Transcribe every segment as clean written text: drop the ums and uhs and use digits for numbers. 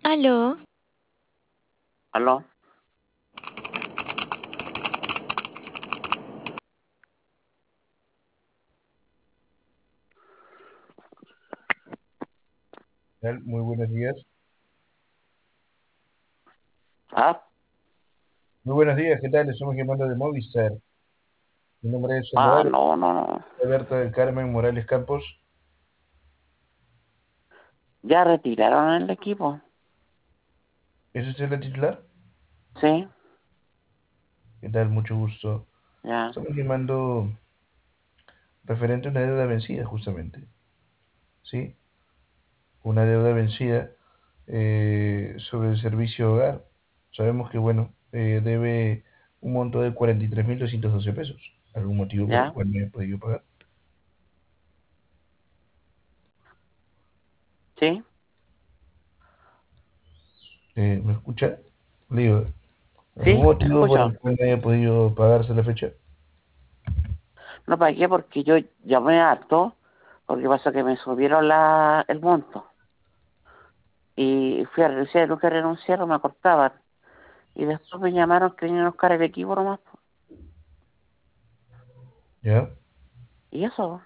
Aló, ¿Aló? Tal? Muy buenos días. ¿Ah? Muy buenos días, ¿qué tal? Estamos llamando de Movistar. Mi nombre es Ah, Salvador no, no, no. Alberto del Carmen Morales Campos. Ya retiraron el equipo. ¿Es usted la titular? Sí, ¿Qué tal? Mucho gusto. ya, Estamos llamando referente a una deuda vencida, justamente. ¿Sí? Una deuda vencida sobre el servicio hogar. Sabemos que, bueno, debe un monto de 43.212 pesos. ¿Algún motivo por el ya. cual no haya podido pagar? Sí, ¿Me escucha? Le digo, ¿algún sí, motivo por escucho. el cual no haya podido pagarse la fecha? No pagué porque yo llamé harto, porque pasa que me subieron el monto. Y fui a renunciar, nunca renunciaron, me cortaban. Y después me llamaron que venían a buscar el equipo nomás. ¿Ya? Y eso,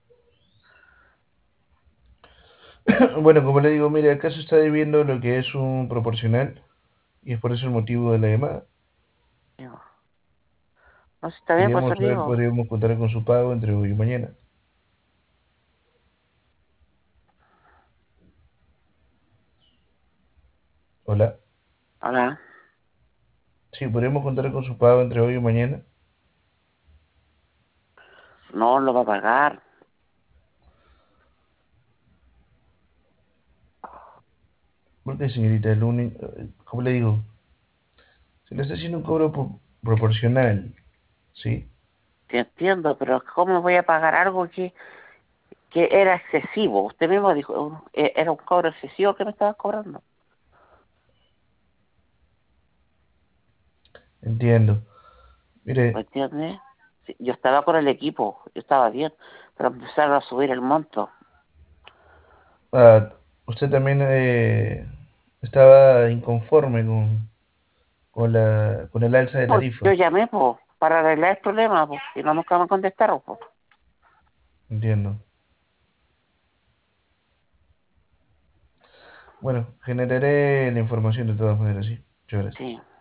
Bueno, como le digo, mire, acá se está debiendo lo que es un proporcional y es por eso el motivo de la llamada. digo, no sé si está bien, por eso Queríamos saber, digo. podríamos contar con su pago entre hoy y mañana. Hola. Ahora, Sí, podríamos contar con su pago entre hoy y mañana. no lo va a pagar. Porque, señorita, el único, como le digo, se le está haciendo un cobro proporcional, ¿sí? Sí entiendo, pero ¿cómo voy a pagar algo que era excesivo? Usted mismo dijo, era un cobro excesivo que me estaba cobrando. Entiendo. ¿Me Mire, entiendes? Sí, yo estaba con el equipo, yo estaba bien, pero empezaron a subir el monto. ah, usted también estaba inconforme con el alza de Pues yo tarifa. llamé para arreglar el problema, y no nunca me contestaron. Entiendo. Bueno, generaré la información de todas maneras, sí. Muchas gracias. Sí.